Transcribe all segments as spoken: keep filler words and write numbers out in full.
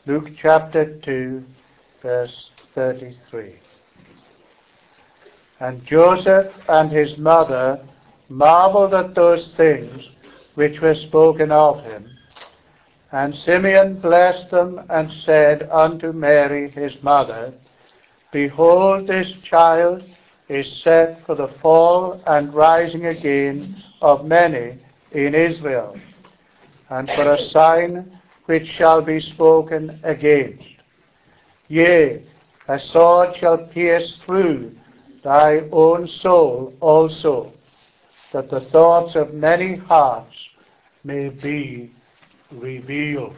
Luke chapter two, verse thirty-three. And Joseph and his mother marveled at those things which were spoken of him. And Simeon blessed them and said unto Mary his mother, Behold, this child is set for the fall and rising again of many in Israel, and for a sign which shall be spoken against. Yea, a sword shall pierce through thy own soul also, that the thoughts of many hearts may be revealed.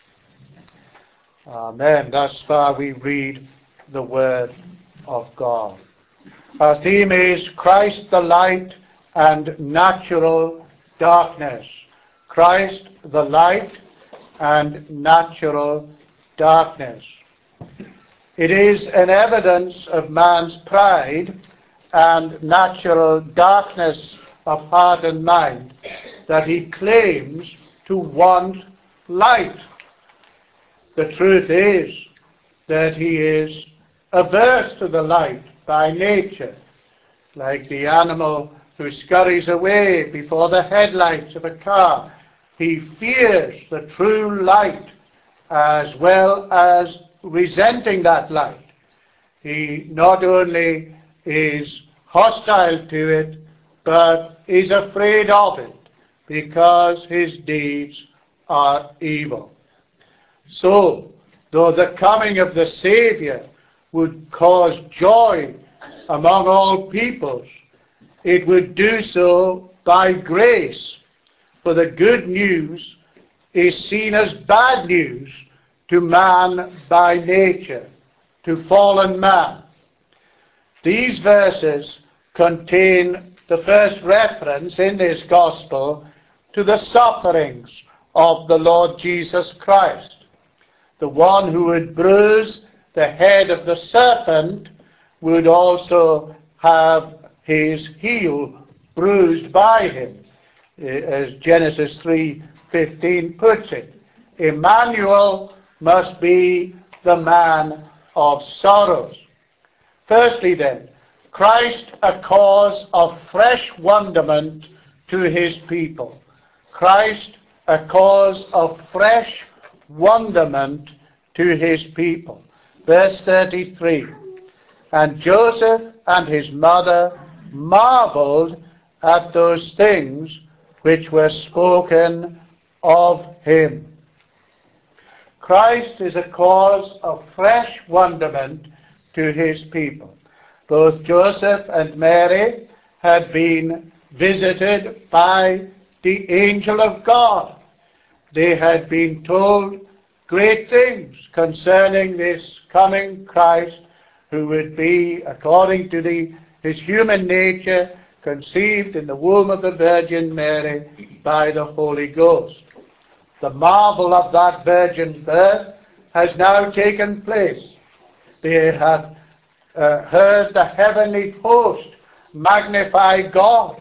Amen. Thus far we read the word of God. Our theme is Christ the light and natural darkness. Christ the light and natural darkness. It is an evidence of man's pride and natural darkness of heart and mind that he claims to want light. The truth is that he is averse to the light by nature, like the animal who scurries away before the headlights of a car. He fears the true light as well as resenting that light. He not only is hostile to it, but is afraid of it, because his deeds are evil. So, though the coming of the Saviour would cause joy among all peoples, it would do so by grace, for the good news is seen as bad news to man by nature, to fallen man. These verses contain the first reference in this gospel to the sufferings of the Lord Jesus Christ. The one who would bruise the head of the serpent would also have his heel bruised by him, as Genesis three fifteen puts it. Emmanuel must be the man of sorrows. Firstly then, Christ a cause of fresh wonderment to his people. Christ a cause of fresh wonderment to his people. Verse thirty-three. And Joseph and his mother marveled at those things which were spoken of him. Christ is a cause of fresh wonderment to his people. Both Joseph and Mary had been visited by the angel of God. They had been told great things concerning this coming Christ, who would be, according to the, his human nature, conceived in the womb of the Virgin Mary by the Holy Ghost. The marvel of that virgin birth has now taken place. They have uh, heard the heavenly host magnify God.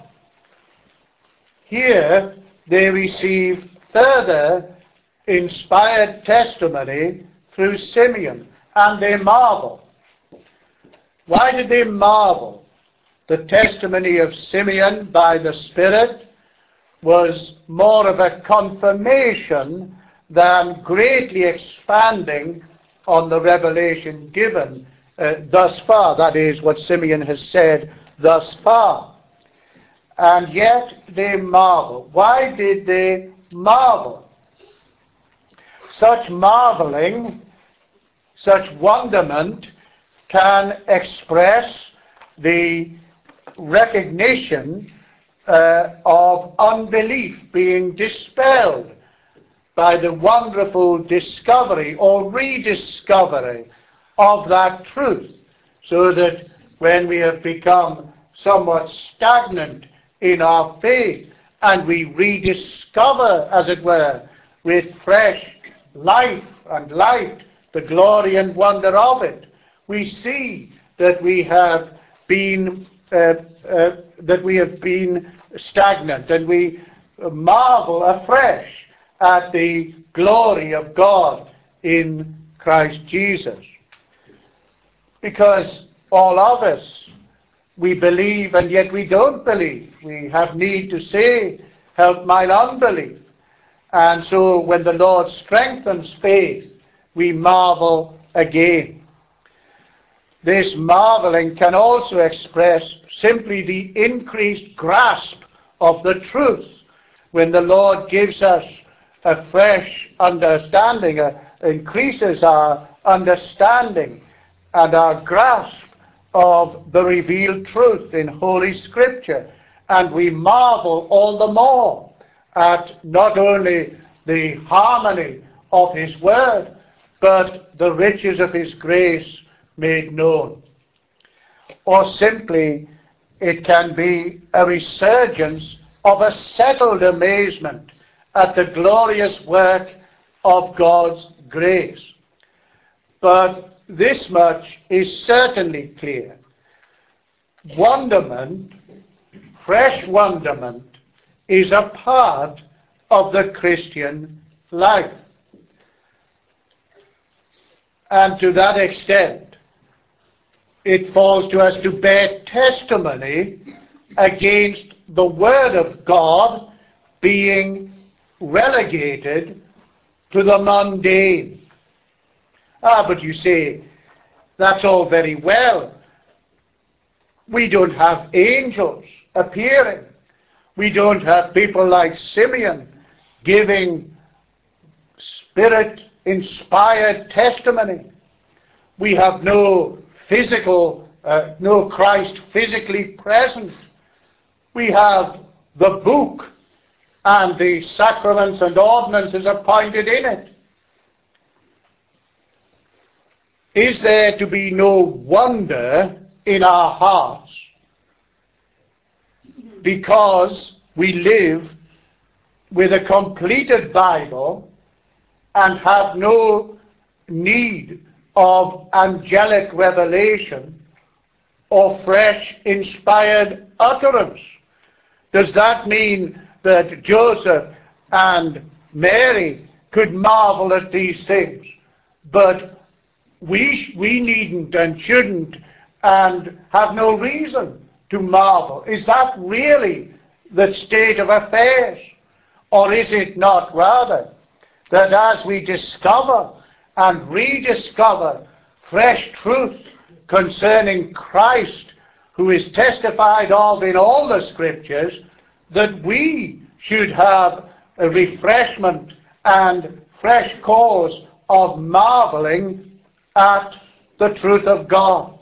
Here they receive further inspired testimony through Simeon, and they marvel. Why did they marvel? The testimony of Simeon by the Spirit was more of a confirmation than greatly expanding on the revelation given uh, thus far. That is what Simeon has said thus far. And yet they marvel. Why did they marvel? Such marveling, such wonderment can express the recognition uh, of unbelief being dispelled by the wonderful discovery or rediscovery of that truth, so that when we have become somewhat stagnant in our faith and we rediscover, as it were, with fresh life and light the glory and wonder of it, we see that we have been uh, uh, that we have been stagnant, and we marvel afresh at the glory of God in Christ Jesus. Because all of us, we believe and yet we don't believe. We have need to say, help mine unbelief. And so when the Lord strengthens faith, we marvel again. This marveling can also express simply the increased grasp of the truth when the Lord gives us a fresh understanding, uh, increases our understanding and our grasp of the revealed truth in Holy Scripture. And we marvel all the more at not only the harmony of His Word, but the riches of His grace made known. Or simply, it can be a resurgence of a settled amazement at the glorious work of God's grace. But this much is certainly clear. Wonderment, fresh wonderment, is a part of the Christian life. And to that extent, it falls to us to bear testimony against the Word of God being relegated to the mundane. Ah, but you say, that's all very well. We don't have angels appearing. We don't have people like Simeon giving Spirit-inspired testimony. We have no physical, uh, no Christ physically present. We have the book and the sacraments and ordinances appointed in it. Is there to be no wonder in our hearts because we live with a completed Bible and have no need of angelic revelation or fresh inspired utterance? Does that mean that Joseph and Mary could marvel at these things, but we, we needn't and shouldn't and have no reason to marvel? Is that really the state of affairs? Or is it not rather that as we discover and rediscover fresh truth concerning Christ, who is testified of in all the Scriptures, that we should have a refreshment and fresh cause of marveling at the truth of God?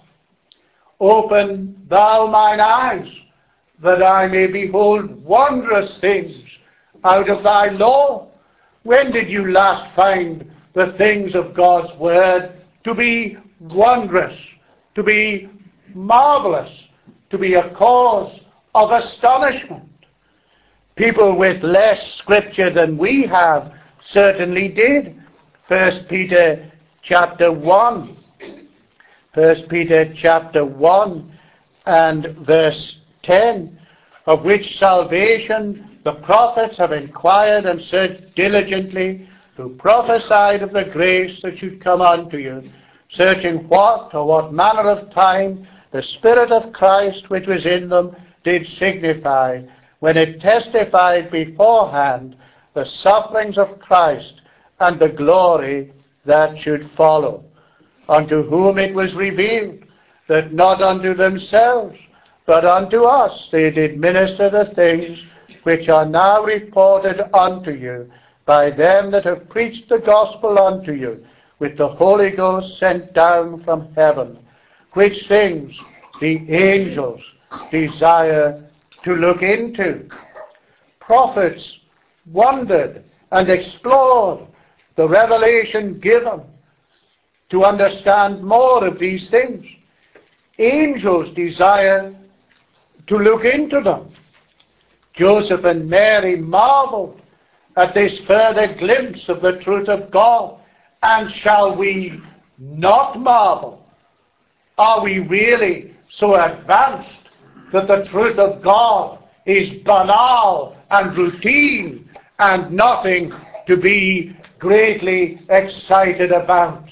Open thou mine eyes, that I may behold wondrous things out of thy law. When did you last find the things of God's Word to be wondrous, to be marvelous, to be a cause of astonishment? People with less Scripture than we have certainly did. First Peter chapter one. First Peter chapter one and verse ten, of which salvation the prophets have inquired and searched diligently, who prophesied of the grace that should come unto you, searching what or what manner of time the Spirit of Christ which was in them did signify, when it testified beforehand the sufferings of Christ and the glory that should follow, unto whom it was revealed that not unto themselves, but unto us they did minister the things which are now reported unto you by them that have preached the gospel unto you, with the Holy Ghost sent down from heaven, which things the angels desire to look into. Prophets wondered and explored the revelation given to understand more of these things. Angels desire to look into them. Joseph and Mary marveled at this further glimpse of the truth of God. And shall we not marvel? Are we really so advanced that the truth of God is banal and routine and nothing to be greatly excited about.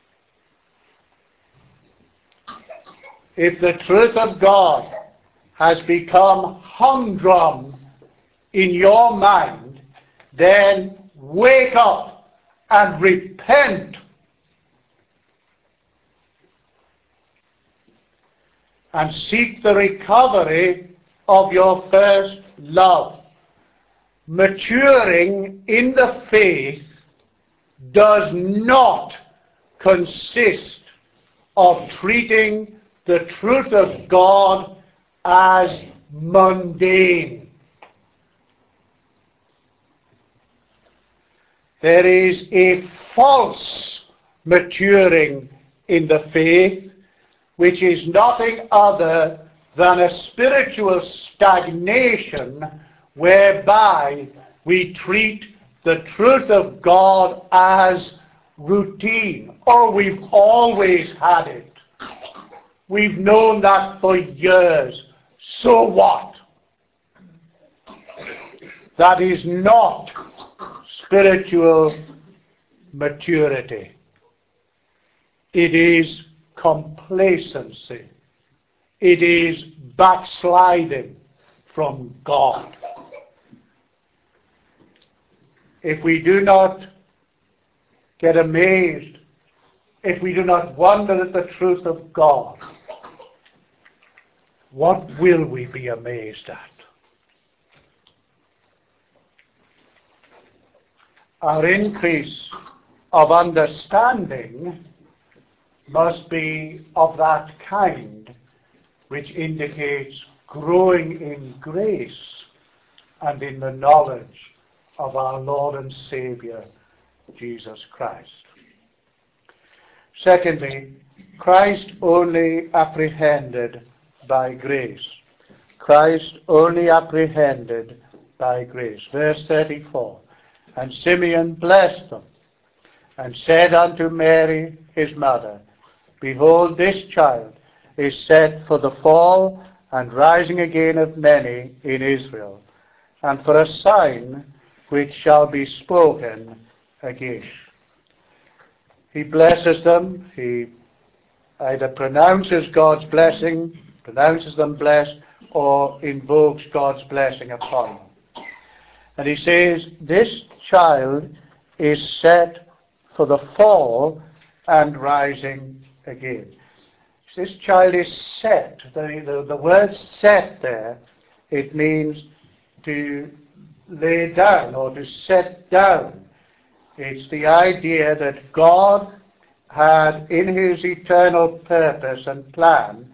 If the truth of God has become humdrum in your mind, then wake up and repent. And seek the recovery of your first love. Maturing in the faith does not consist of treating the truth of God as mundane. There is a false maturing in the faith, which is nothing other than a spiritual stagnation whereby we treat the truth of God as routine, or we've always had it. We've known that for years. So what? That is not spiritual maturity. It is complacency. It is backsliding from God. If we do not get amazed, if we do not wonder at the truth of God, what will we be amazed at? Our increase of understanding must be of that kind which indicates growing in grace and in the knowledge of our Lord and Saviour, Jesus Christ. Secondly, Christ only apprehended by grace. Christ only apprehended by grace. Verse thirty-four. And Simeon blessed them, and said unto Mary his mother, Behold, this child is set for the fall and rising again of many in Israel, and for a sign which shall be spoken again. He blesses them. He either pronounces God's blessing, pronounces them blessed, or invokes God's blessing upon them. And he says, this child is set for the fall and rising again. This child is set. The, the, the word set there, it means to lay down or to set down. It's the idea that God had, in his eternal purpose and plan,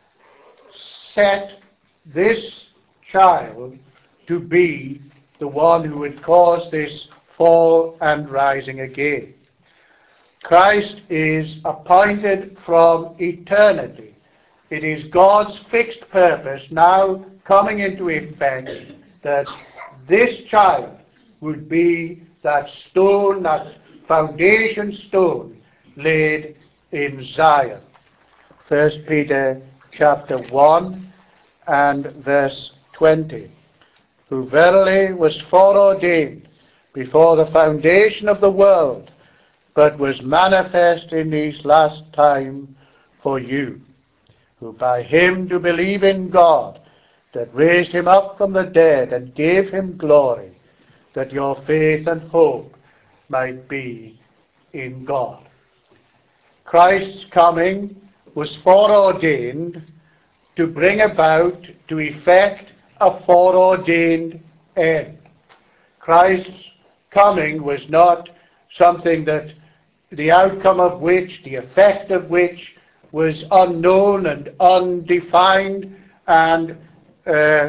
set this child to be the one who would cause this fall and rising again. Christ is appointed from eternity. It is God's fixed purpose now coming into effect that this child would be that stone, that foundation stone laid in Zion. First Peter chapter one and verse twenty. Who verily was foreordained before the foundation of the world, but was manifest in these last times for you, who by him do believe in God, that raised him up from the dead and gave him glory, that your faith and hope might be in God. Christ's coming was foreordained to bring about, to effect, a foreordained end. Christ's coming was not something that the outcome of which, the effect of which, was unknown and undefined and uh,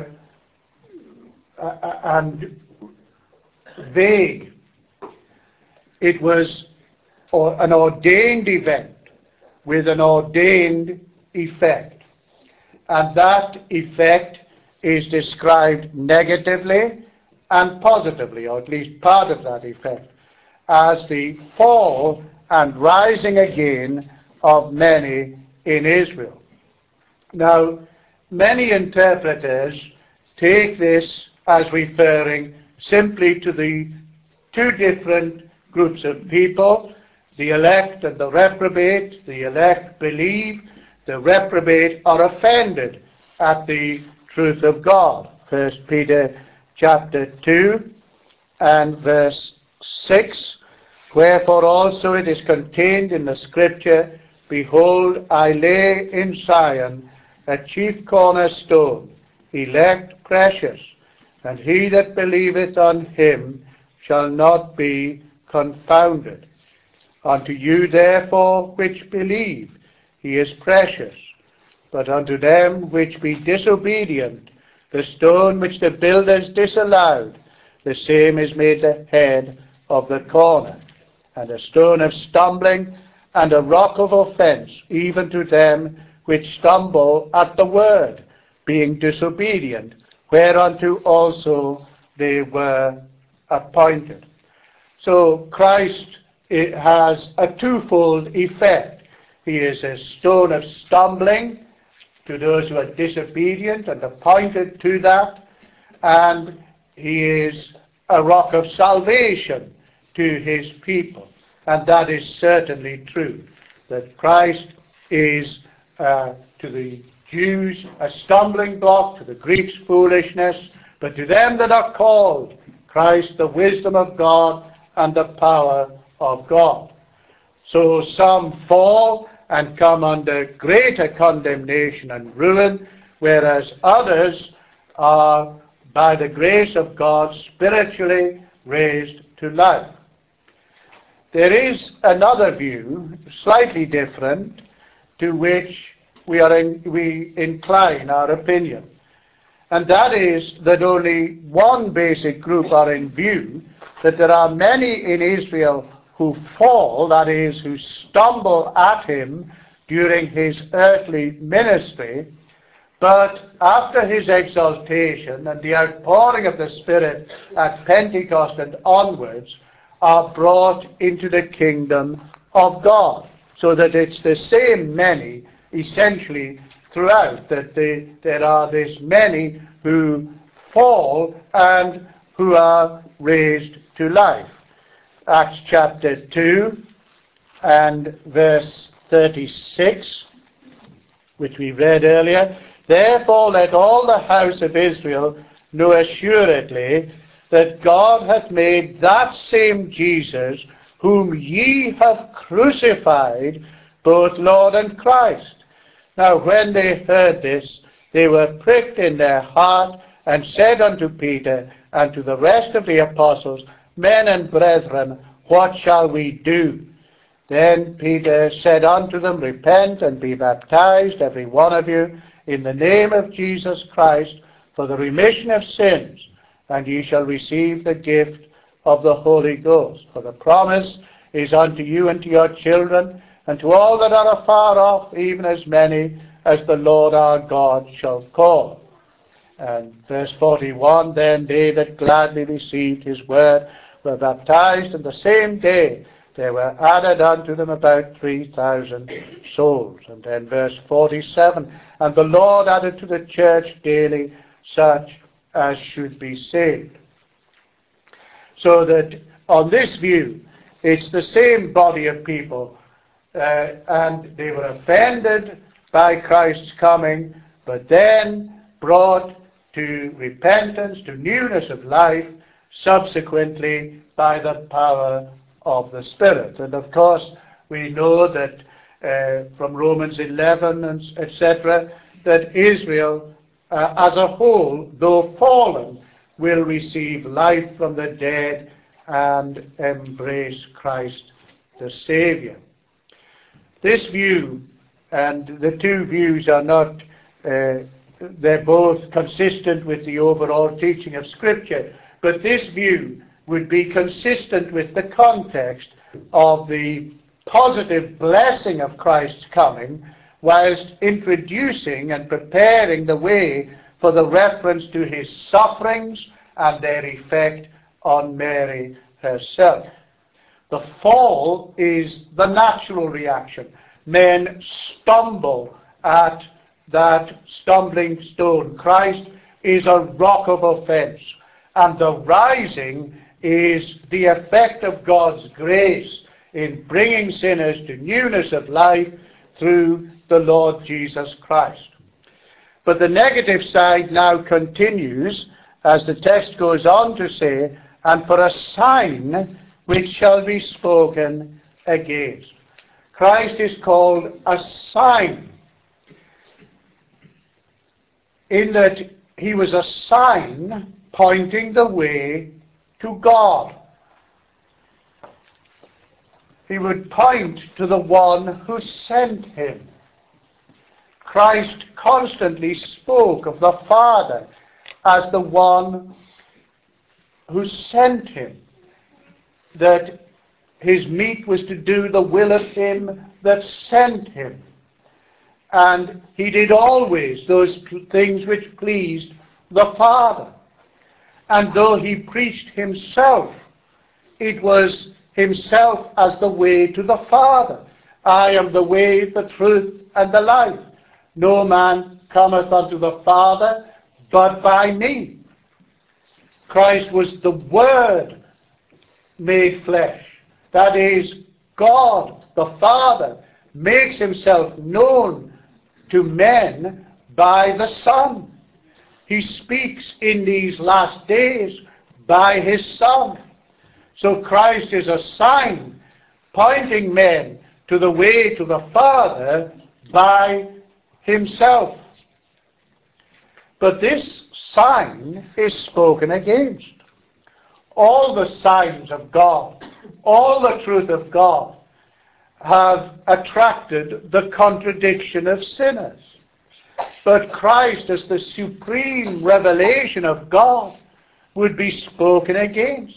and vague. It was or an ordained event with an ordained effect, and that effect is described negatively and positively, or at least part of that effect, as the fall and rising again of many in Israel. Now, many interpreters take this as referring simply to the two different groups of people, the elect and the reprobate. The elect believe, the reprobate are offended at the truth of God. First Peter chapter two and verse six. Wherefore also it is contained in the Scripture, Behold, I lay in Zion a chief cornerstone, elect precious, and he that believeth on him shall not be confounded. Unto you therefore which believe, he is precious. But unto them which be disobedient, the stone which the builders disallowed, the same is made the head of the corner, and a stone of stumbling, and a rock of offence, even to them which stumble at the word, being disobedient, whereunto also they were appointed. So Christ it has a twofold effect. He is a stone of stumbling to those who are disobedient and appointed to that, and he is a rock of salvation to his people. And that is certainly true, that Christ is uh, to the Jews a stumbling block, to the Greeks foolishness, but to them that are called, Christ the wisdom of God and the power of God. So some fall and come under greater condemnation and ruin, whereas others are, by the grace of God, spiritually raised to life. There is another view, slightly different, to which we are in, we incline our opinion. And that is that only one basic group are in view, that there are many in Israel who fall, that is, who stumble at him during his earthly ministry, but after his exaltation and the outpouring of the Spirit at Pentecost and onwards, are brought into the kingdom of God. So that it's the same many, essentially, throughout, that they, there are this many who fall and who are raised to life. Acts chapter two and verse thirty-six, which we read earlier. Therefore let all the house of Israel know assuredly that God hath made that same Jesus, whom ye have crucified, both Lord and Christ. Now when they heard this, they were pricked in their heart, and said unto Peter and to the rest of the apostles, Men and brethren, what shall we do? Then Peter said unto them, Repent and be baptized, every one of you, in the name of Jesus Christ, for the remission of sins, and ye shall receive the gift of the Holy Ghost. For the promise is unto you and to your children, and to all that are afar off, even as many as the Lord our God shall call. And verse forty-one, Then they that gladly received his word were baptized, and the same day there were added unto them about three thousand souls. And then verse forty-seven, And the Lord added to the church daily such as should be saved. So that on this view, it's the same body of people, uh, and they were offended by Christ's coming, but then brought to repentance, to newness of life, subsequently by the power of the Spirit. And of course, we know that uh, from Romans eleven, and et cetera, that Israel Uh, as a whole, though fallen, will receive life from the dead and embrace Christ the Saviour. This view, and the two views are not, uh, they're both consistent with the overall teaching of Scripture, but this view would be consistent with the context of the positive blessing of Christ's coming, whilst introducing and preparing the way for the reference to his sufferings and their effect on Mary herself. The fall is the natural reaction. Men stumble at that stumbling stone. Christ is a rock of offense, and the rising is the effect of God's grace in bringing sinners to newness of life through the Lord Jesus Christ. But the negative side now continues as the text goes on to say, and for a sign which shall be spoken against. Christ is called a sign, in that he was a sign pointing the way to God. He would point to the one who sent him. Christ constantly spoke of the Father as the one who sent him, that his meat was to do the will of him that sent him. And he did always those things which pleased the Father. And though he preached himself, it was himself as the way to the Father. I am the way, the truth, and the life. No man cometh unto the Father but by me. Christ was the Word made flesh. That is, God, the Father, makes himself known to men by the Son. He speaks in these last days by his Son. So Christ is a sign pointing men to the way to the Father by himself. But this sign is spoken against. All the signs of God, all the truth of God, have attracted the contradiction of sinners. But Christ, as the supreme revelation of God, would be spoken against.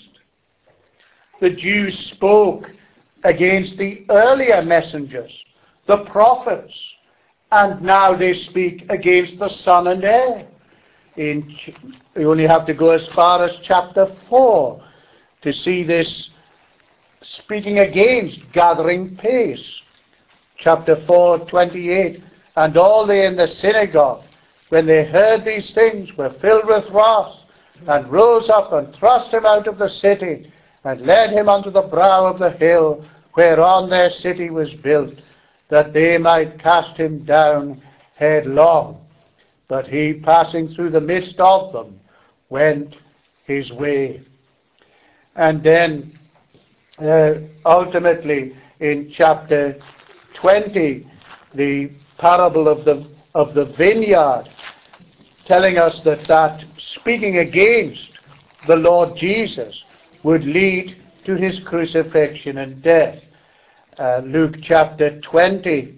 The Jews spoke against the earlier messengers, the prophets, and now they speak against the Son and heir. In, you only have to go as far as chapter four to see this speaking against gathering pace. Chapter four, twenty-eight. And all they in the synagogue, when they heard these things, were filled with wrath, and rose up and thrust him out of the city, and led him unto the brow of the hill, whereon their city was built, that they might cast him down headlong. But he, passing through the midst of them, went his way. And then, uh, ultimately, in chapter twenty, the parable of the of the vineyard, telling us that that speaking against the Lord Jesus would lead to his crucifixion and death. Uh, Luke chapter twenty,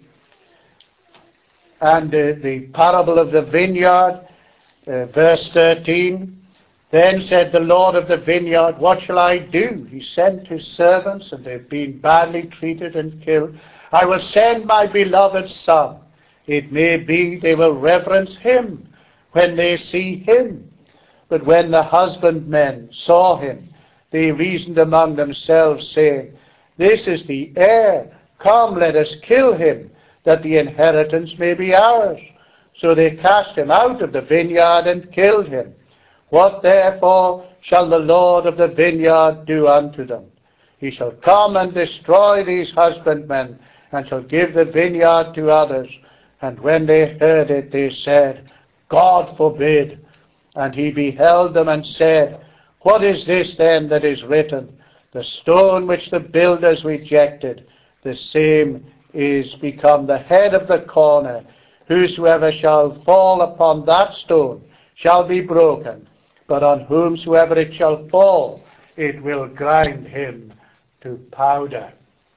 and uh, the parable of the vineyard, uh, verse thirteen. Then said the Lord of the vineyard, what shall I do? He sent his servants, and they've been badly treated and killed. I will send my beloved Son. It may be they will reverence him when they see him. But when the husbandmen saw him, they reasoned among themselves, saying, this is the heir. Come, let us kill him, that the inheritance may be ours. So they cast him out of the vineyard and killed him. What therefore shall the Lord of the vineyard do unto them? He shall come and destroy these husbandmen, and shall give the vineyard to others. And when they heard it, they said, God forbid. And he beheld them and said, what is this then that is written? The stone which the builders rejected, the same is become the head of the corner. Whosoever shall fall upon that stone shall be broken, but on whomsoever it shall fall, it will grind him to powder.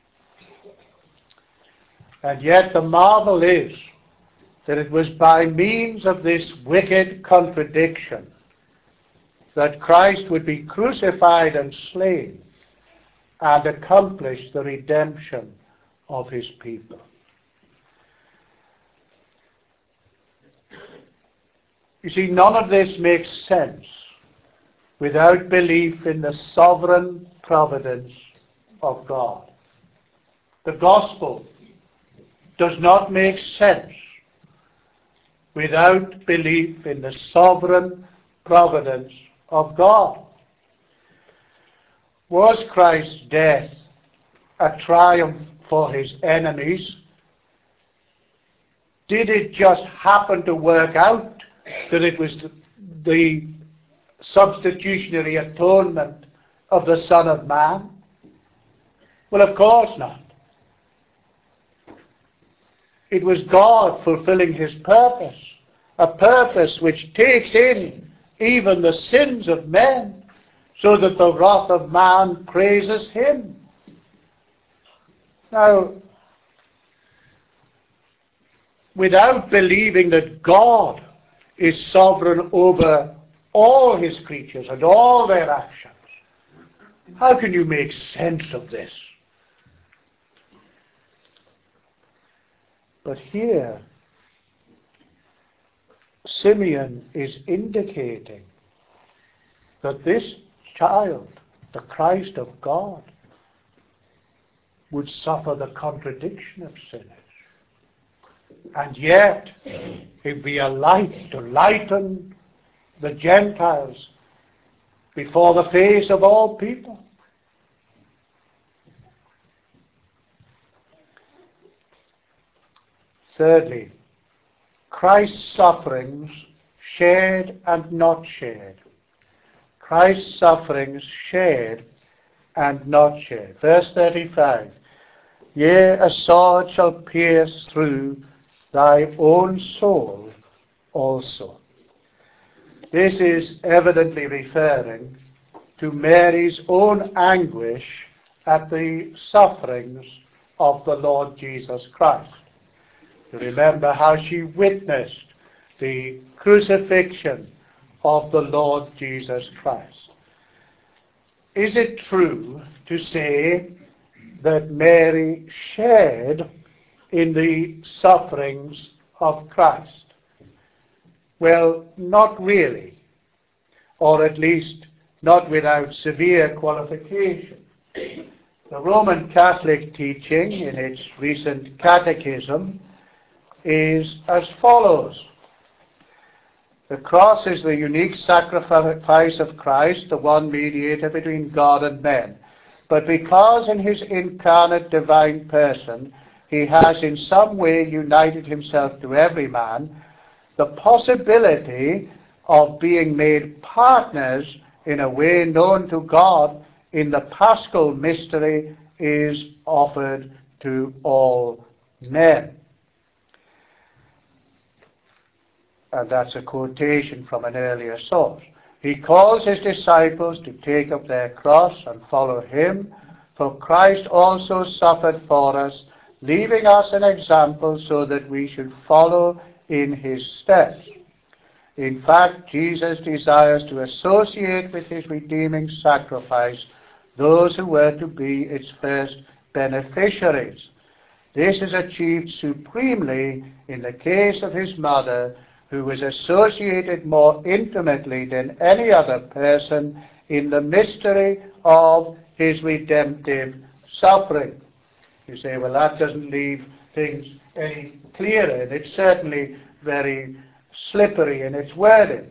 And yet the marvel is that it was by means of this wicked contradiction that Christ would be crucified and slain and accomplish the redemption of his people. You see, none of this makes sense without belief in the sovereign providence of God. The gospel does not make sense without belief in the sovereign providence of God. Was Christ's death a triumph for his enemies? Did it just happen to work out that it was the, the substitutionary atonement of the Son of Man? Well, of course not. It was God fulfilling his purpose, a purpose which takes in even the sins of men, so that the wrath of man praises him. Now, without believing that God is sovereign over all his creatures and all their actions, how can you make sense of this? But here, Simeon is indicating that this child, the Christ of God, would suffer the contradiction of sinners. And yet, he'd be a light to lighten the Gentiles before the face of all people. Thirdly, Christ's sufferings shared and not shared. Christ's sufferings shared and not shared. Verse thirty-five, yea, a sword shall pierce through thy own soul also. This is evidently referring to Mary's own anguish at the sufferings of the Lord Jesus Christ. You remember how she witnessed the crucifixion of the Lord Jesus Christ. Is it true to say that Mary shared in the sufferings of Christ? Well, not really, or at least not without severe qualification. The Roman Catholic teaching in its recent catechism is as follows. The cross is the unique sacrifice of Christ, the one mediator between God and men. But because in his incarnate divine person he has in some way united himself to every man, the possibility of being made partners in a way known to God in the Paschal mystery is offered to all men. And that's a quotation from an earlier source. He calls his disciples to take up their cross and follow him, for Christ also suffered for us, leaving us an example so that we should follow in his steps. In fact, Jesus desires to associate with his redeeming sacrifice those who were to be its first beneficiaries. This is achieved supremely in the case of his mother, who was associated more intimately than any other person in the mystery of his redemptive suffering. You say, well, that doesn't leave things any clearer, and it's certainly very slippery in its wording.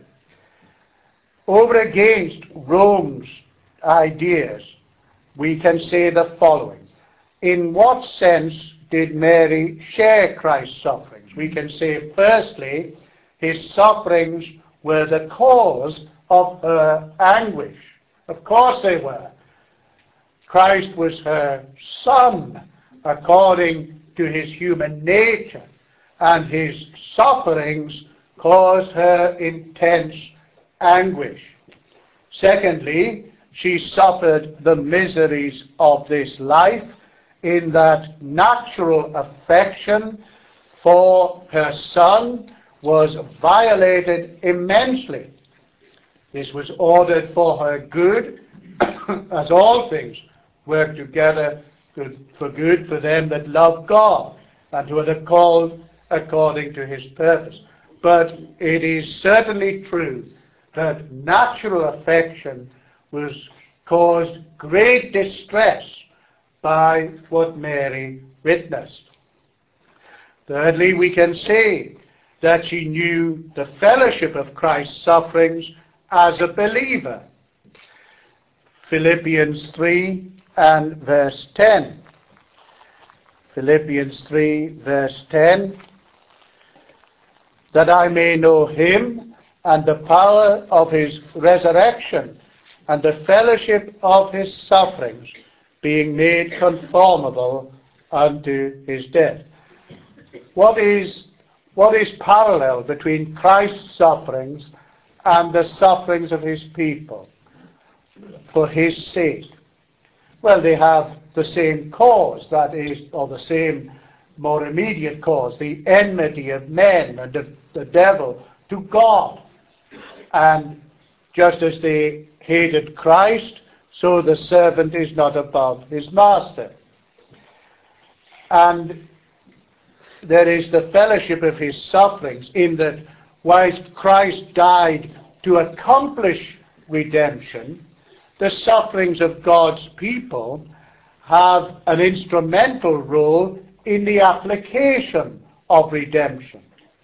Over against Rome's ideas, we can say the following. In what sense did Mary share Christ's sufferings? We can say, firstly, his sufferings were the cause of her anguish. Of course they were. Christ was her son according to his human nature, and his sufferings caused her intense anguish. Secondly, she suffered the miseries of this life in that natural affection for her son was violated immensely. This was ordered for her good, as all things work together for good for them that love God and who are called according to his purpose. But it is certainly true that natural affection was caused great distress by what Mary witnessed. Thirdly, we can say that she knew the fellowship of Christ's sufferings as a believer. Philippians three and verse ten. Philippians three verse ten. That I may know him and the power of his resurrection and the fellowship of his sufferings, being made conformable unto his death. What is, what is parallel between Christ's sufferings and the sufferings of his people for his sake? Well, they have the same cause, that is, or the same more immediate cause, the enmity of men and of the devil to God. And just as they hated Christ, so the servant is not above his master. And there is the fellowship of his sufferings, in that whilst Christ died to accomplish redemption, the sufferings of God's people have an instrumental role in the application of redemption.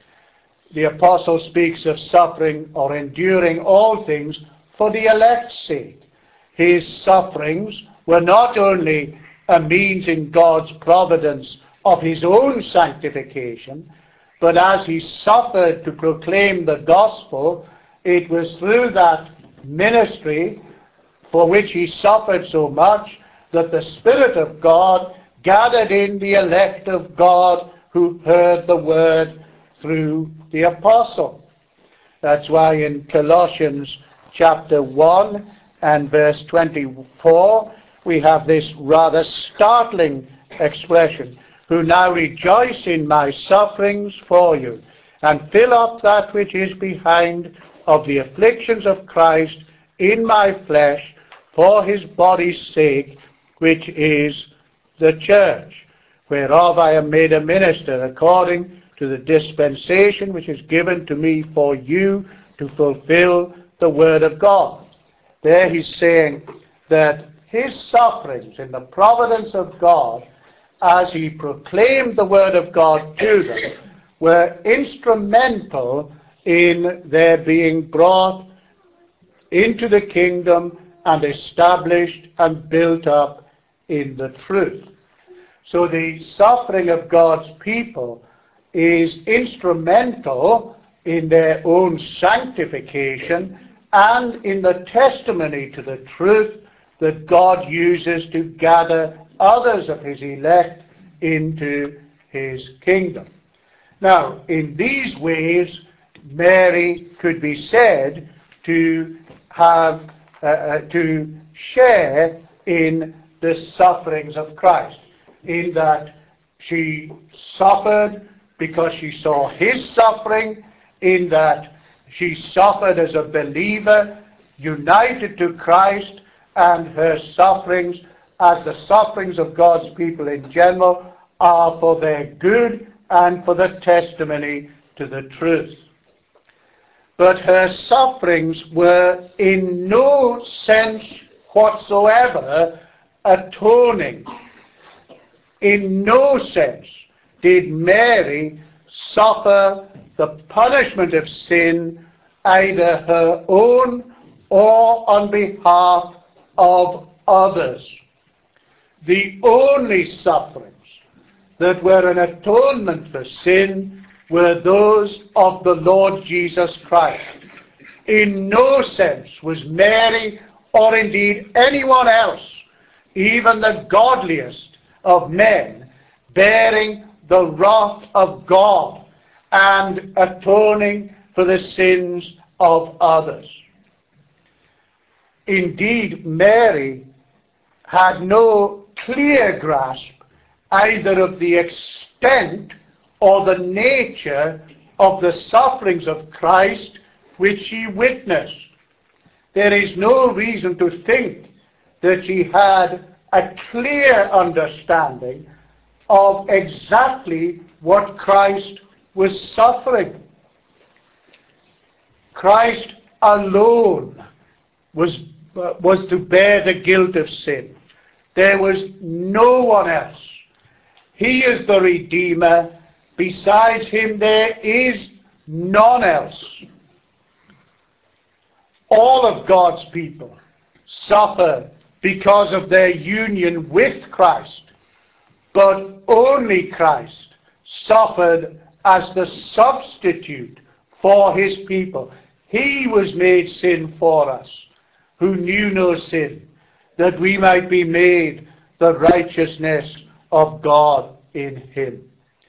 The apostle speaks of suffering or enduring all things for the elect's sake. His sufferings were not only a means in God's providence of his own sanctification, but as he suffered to proclaim the gospel, it was through that ministry for which he suffered so much that the Spirit of God gathered in the elect of God who heard the word through the apostle. That's why in Colossians chapter one and verse twenty-four we have this rather startling expression, who now rejoice in my sufferings for you, and fill up that which is behind of the afflictions of Christ in my flesh for his body's sake, which is the church, whereof I am made a minister according to the dispensation which is given to me for you to fulfill the word of God. There he's saying that his sufferings in the providence of God, as he proclaimed the word of God to them, were instrumental in their being brought into the kingdom and established and built up in the truth. So the suffering of God's people is instrumental in their own sanctification and in the testimony to the truth that God uses to gather others of his elect into his kingdom. Now, in these ways, Mary could be said to have uh, uh, to share in the sufferings of Christ, in that she suffered because she saw his suffering, in that she suffered as a believer united to Christ, and her sufferings, as the sufferings of God's people in general, are for their good and for the testimony to the truth. But her sufferings were in no sense whatsoever atoning. In no sense did Mary suffer the punishment of sin, either her own or on behalf of others. The only sufferings that were an atonement for sin were those of the Lord Jesus Christ. In no sense was Mary, or indeed anyone else, even the godliest of men, bearing the wrath of God and atoning for the sins of others. Indeed, Mary had no clear grasp either of the extent or the nature of the sufferings of Christ which she witnessed. There is no reason to think that she had a clear understanding of exactly what Christ was suffering. Christ alone was, uh, was to bear the guilt of sin. There was no one else. He is the Redeemer. Besides him there is none else. All of God's people suffer because of their union with Christ, but only Christ suffered as the substitute for his people. He was made sin for us, who knew no sin, that we might be made the righteousness of God in him.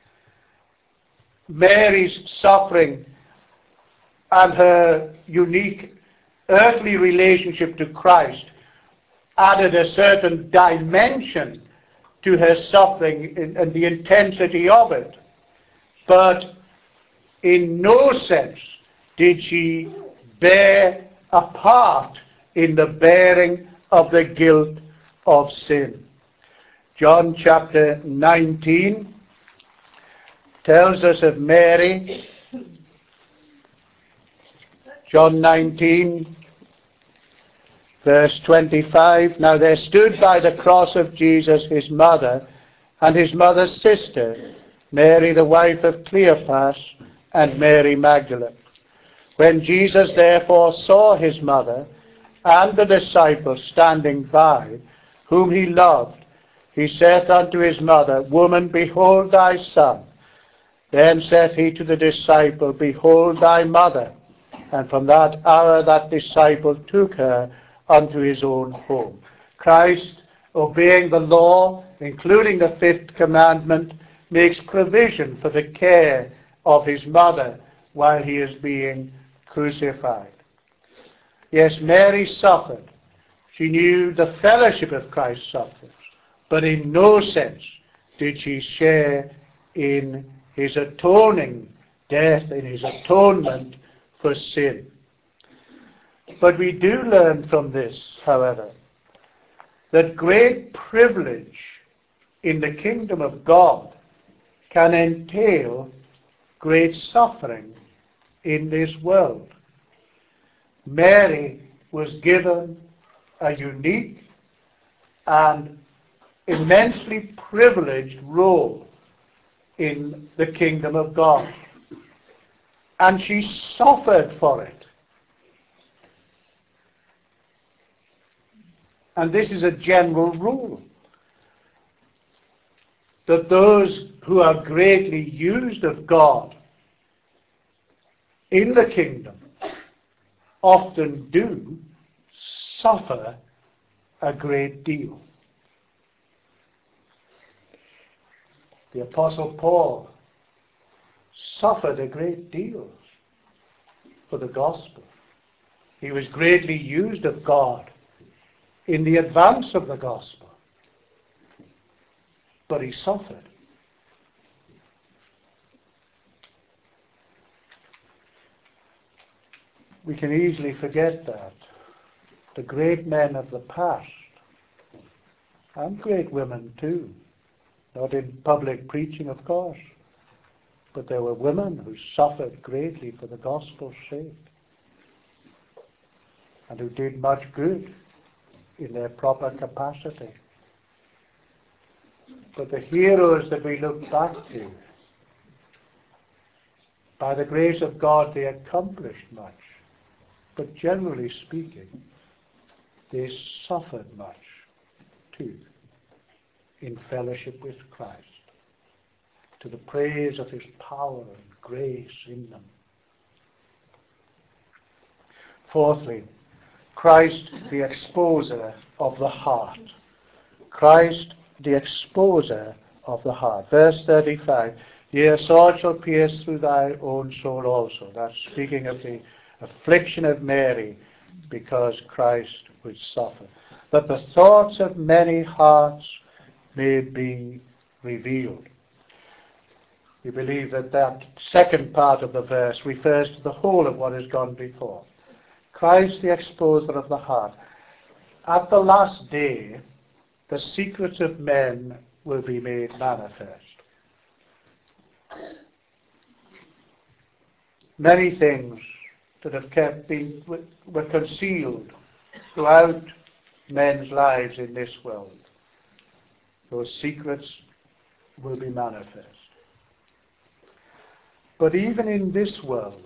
Mary's suffering and her unique earthly relationship to Christ added a certain dimension to her suffering and the intensity of it. But in no sense did she bear a part in the bearing of the guilt of sin. John chapter nineteen tells us of Mary. John nineteen, verse twenty-five. Now there stood by the cross of Jesus his mother and his mother's sister, Mary the wife of Cleophas, and Mary Magdalene. When Jesus therefore saw his mother and the disciples standing by, whom he loved, he saith unto his mother, Woman, behold thy son. Then saith he to the disciple, Behold thy mother. And from that hour that disciple took her unto his own home. Christ, obeying the law, including the fifth commandment, makes provision for the care of his mother while he is being crucified. Yes, Mary suffered. She knew the fellowship of Christ's sufferings, but in no sense did she share in his atoning death, in his atonement for sin. But we do learn from this, however, that great privilege in the kingdom of God can entail great suffering in this world. Mary was given a unique and immensely privileged role in the kingdom of God. And she suffered for it. And this is a general rule, that those who are greatly used of God in the kingdom often do suffer a great deal. The Apostle Paul suffered a great deal for the gospel. He was greatly used of God in the advance of the gospel, but he suffered. We can easily forget that. The great men of the past, and great women too, not in public preaching, of course, but there were women who suffered greatly for the gospel's sake and who did much good in their proper capacity. But the heroes that we look back to, by the grace of God, they accomplished much. But generally speaking, they suffered much too in fellowship with Christ, to the praise of his power and grace in them. Fourthly, Christ the exposer of the heart. Christ the exposer of the heart. Verse thirty-five, Yea, a sword shall pierce through thy own soul also. That's speaking of the affliction of Mary because Christ would suffer. That the thoughts of many hearts may be revealed. We believe that that second part of the verse refers to the whole of what has gone before. Christ the exposer of the heart. At the last day, the secrets of men will be made manifest. Many things that have kept been were concealed throughout men's lives in this world. Those secrets will be manifest. But even in this world,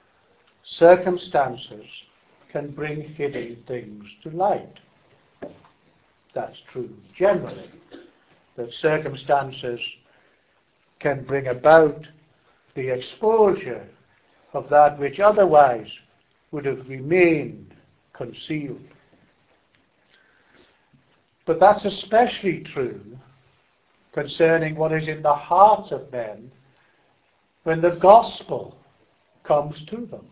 circumstances can bring hidden things to light. that's true generally, that circumstances can bring about the exposure of that which otherwise would have remained concealed. But that's especially true concerning what is in the hearts of men when the gospel comes to them.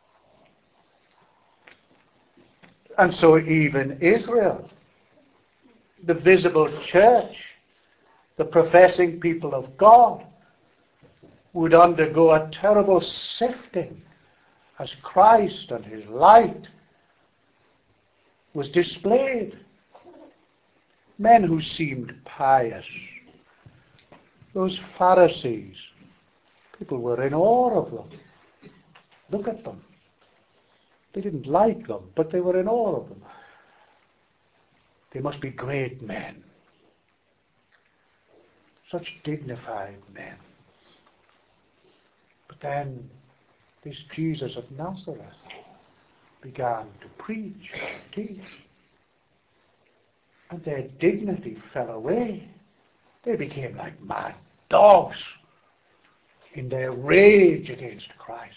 And so even Israel, the visible church, the professing people of God, would undergo a terrible sifting as Christ and his light was displayed. Men who seemed pious, those Pharisees, people were in awe of them. Look at them. They didn't like them, but they were in awe of them. They must be great men. Such dignified men. But then this Jesus of Nazareth began to preach and teach. And their dignity fell away. They became like mad dogs in their rage against Christ.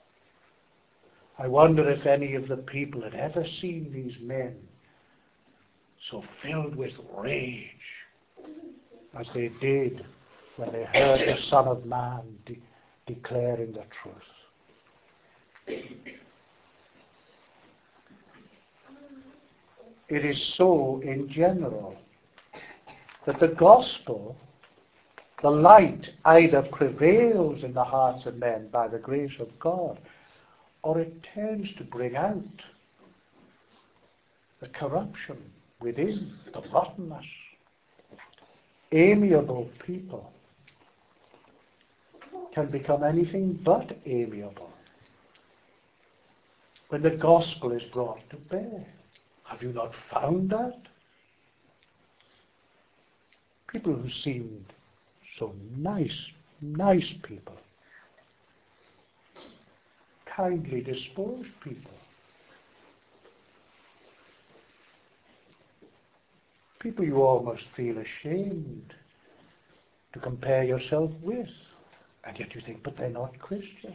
I wonder if any of the people had ever seen these men so filled with rage as they did when they heard the Son of Man de- declaring the truth. It is so in general that the gospel, the light, either prevails in the hearts of men by the grace of God, or it tends to bring out the corruption within, the rottenness. Amiable people can become anything but amiable when the gospel is brought to bear. Have you not found that? People who seemed so nice, nice people, kindly disposed people, people you almost feel ashamed to compare yourself with, and yet you think, but they're not Christians.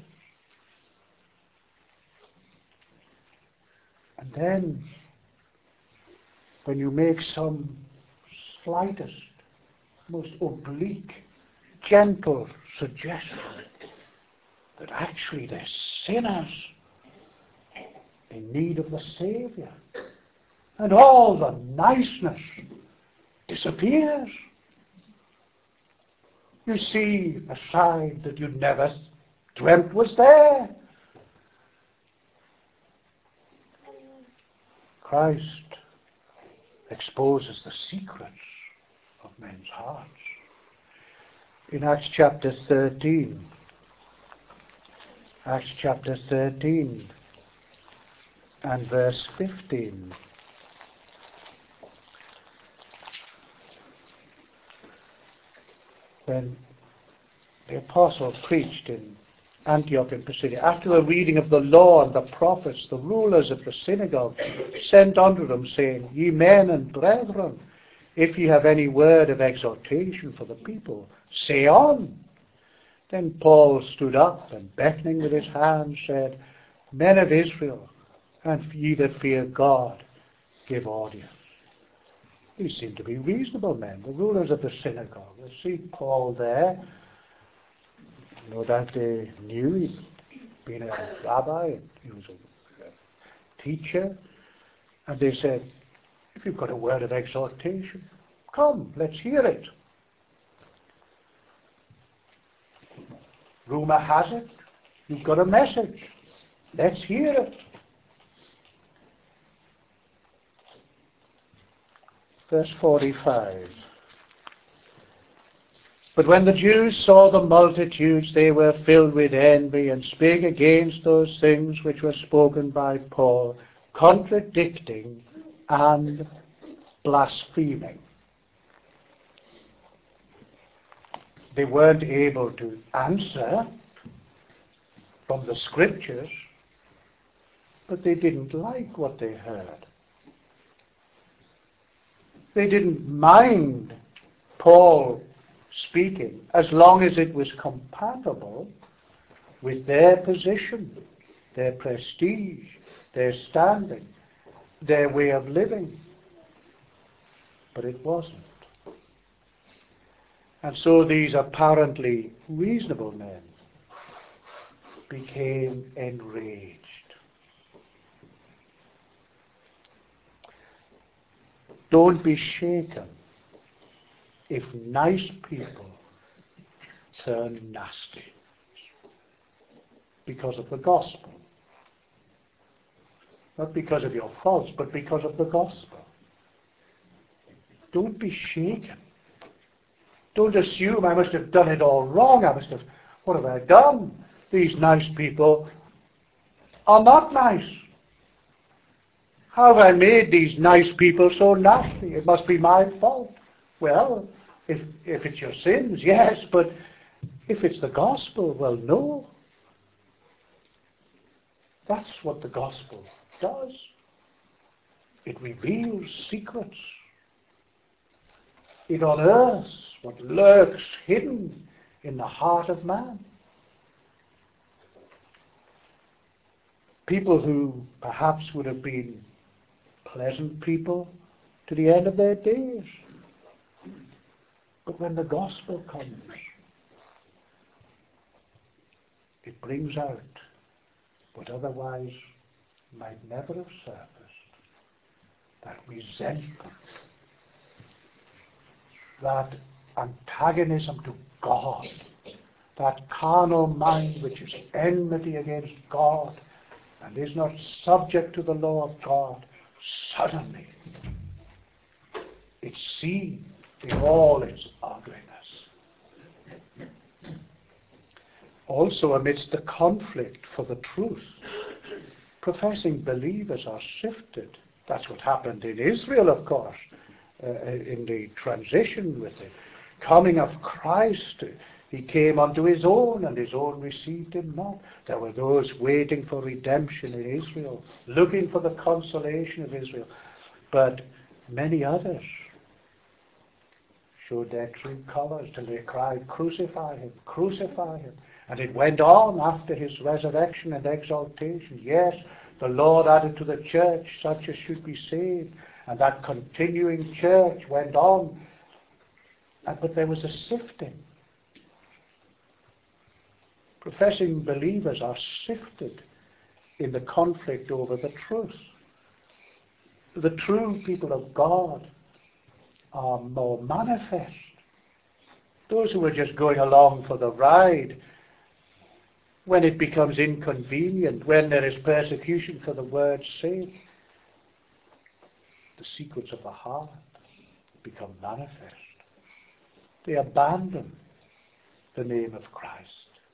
And then, when you make some slightest, most oblique, gentle suggestion that actually they're sinners in need of the Savior, and all the niceness disappears. You see a side that you never dreamt was there. Christ exposes the secrets of men's hearts. In Acts chapter thirteen, Acts chapter thirteen and verse fifteen, when the apostle preached in Antioch in Pisidia, after the reading of the law and the prophets, the rulers of the synagogue sent unto them, saying, Ye men and brethren, if ye have any word of exhortation for the people, say on. Then Paul stood up, and beckoning with his hand said, Men of Israel, and ye that fear God, give audience. These seem to be reasonable men, the rulers of the synagogue. They see Paul there. No doubt they knew he'd been a rabbi, he was a teacher, and they said, if you've got a word of exhortation, come, let's hear it. Rumor has it, you've got a message. Let's hear it. Verse forty-five. But when the Jews saw the multitudes, they were filled with envy, and spake against those things which were spoken by Paul, contradicting and blaspheming. They weren't able to answer from the scriptures, but they didn't like what they heard. They didn't mind Paul speaking as long as it was compatible with their position, their prestige, their standing, their way of living. But it wasn't. And so these apparently reasonable men became enraged. Don't be shaken if nice people turn nasty because of the gospel. Not because of your faults, but because of the gospel. Don't be shaken. Don't assume I must have done it all wrong. I must have, what have I done? These nice people are not nice. How have I made these nice people so nasty? It must be my fault. Well, if if it's your sins, yes, but if it's the gospel, well, no. That's what the gospel does. It reveals secrets. It unearths what lurks hidden in the heart of man. People who perhaps would have been pleasant people to the end of their days. But when the gospel comes, it brings out what otherwise might never have surfaced. That resentment, that antagonism to God, that carnal mind which is enmity against God and is not subject to the law of God, suddenly it's seen in all its ugliness. Also, amidst the conflict for the truth, professing believers are sifted. That's what happened in Israel, of course, uh, in the transition with the coming of Christ. He came unto his own, and his own received him not. There were those waiting for redemption in Israel, looking for the consolation of Israel. But many others showed their true colours till they cried, "Crucify him, crucify him." And it went on after his resurrection and exaltation. Yes, the Lord added to the church such as should be saved. And that continuing church went on. But there was a sifting. Professing believers are sifted in the conflict over the truth. The true people of God are more manifest. Those who are just going along for the ride, when it becomes inconvenient, when there is persecution for the word's sake, the secrets of the heart become manifest. They abandon the name of Christ.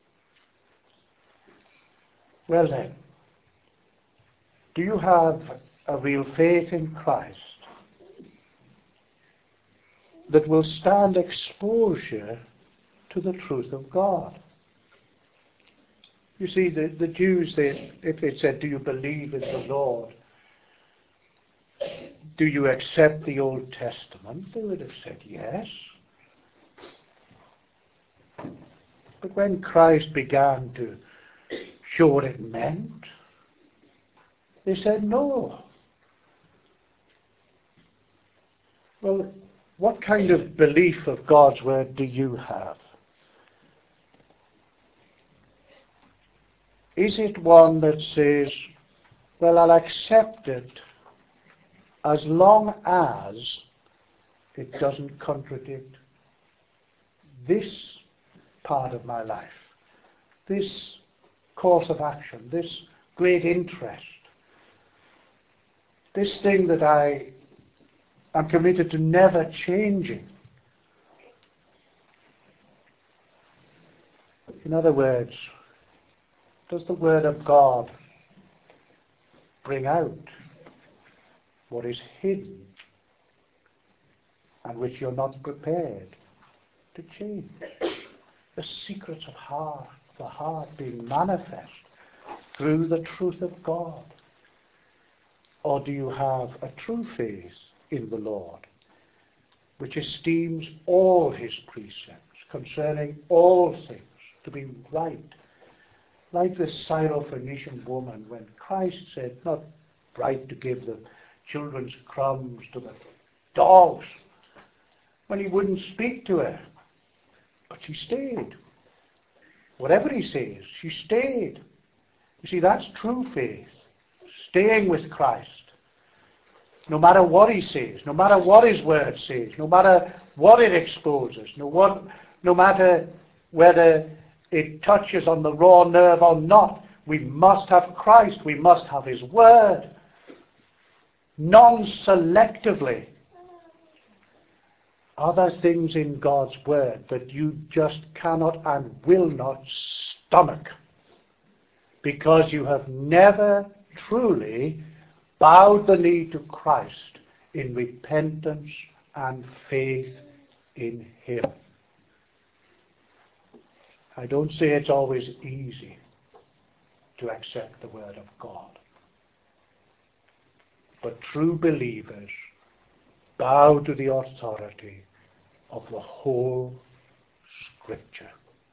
Well then, do you have a real faith in Christ that will stand exposure to the truth of God? You see, the, the Jews, they, if they said, "Do you believe in the Lord? Do you accept the Old Testament?" they would have said yes. But when Christ began to show what it meant, they said no. Well, what kind of belief of God's Word do you have? Is it one that says, well, I'll accept it as long as it doesn't contradict this part of my life, this course of action, this great interest, this thing that I am committed to never changing? In other words, does the Word of God bring out what is hidden and which you're not prepared to change? The secrets of heart, the heart being manifest through the truth of God. Or do you have a true faith in the Lord which esteems all his precepts concerning all things to be right. Like the Syrophoenician woman, when Christ said, not right to give the children's crumbs to the dogs, when he wouldn't speak to her. But she stayed. Whatever he says, she stayed. You see, that's true faith. Staying with Christ. No matter what he says, no matter what his word says, no matter what it exposes, no, what, no matter whether it touches on the raw nerve or not, we must have Christ. We must have his word. Non-selectively. Are there things in God's word that you just cannot and will not stomach because you have never truly bowed the knee to Christ in repentance and faith in him? I don't say it's always easy to accept the word of God. But true believers bow to the authority of the whole Scripture.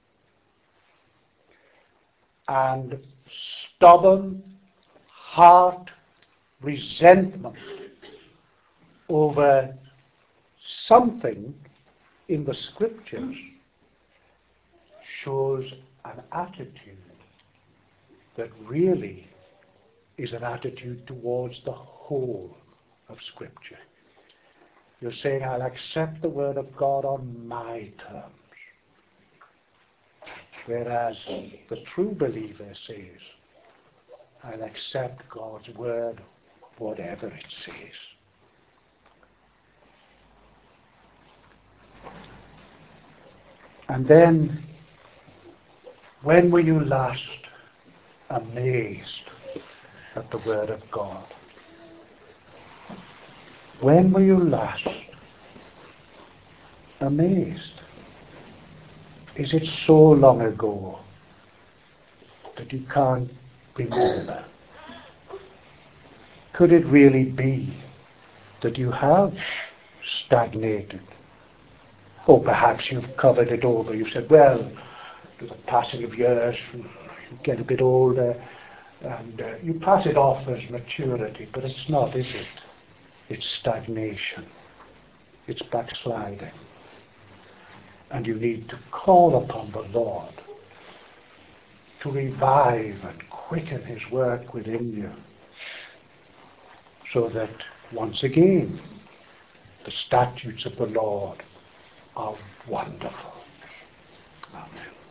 And stubborn heart resentment over something in the Scriptures shows an attitude that really is an attitude towards the whole of Scripture. You're saying, I'll accept the word of God on my terms. Whereas the true believer says, I'll accept God's word, whatever it says. And then, when were you last amazed at the word of God? When were you last amazed? Is it so long ago that you can't remember? Could it really be that you have stagnated? Or perhaps you've covered it over. You've said, well, with the passing of years, you get a bit older, and uh, you pass it off as maturity, but it's not, is it? It's stagnation. It's backsliding. And you need to call upon the Lord to revive and quicken his work within you, so that once again the statutes of the Lord are wonderful. Amen.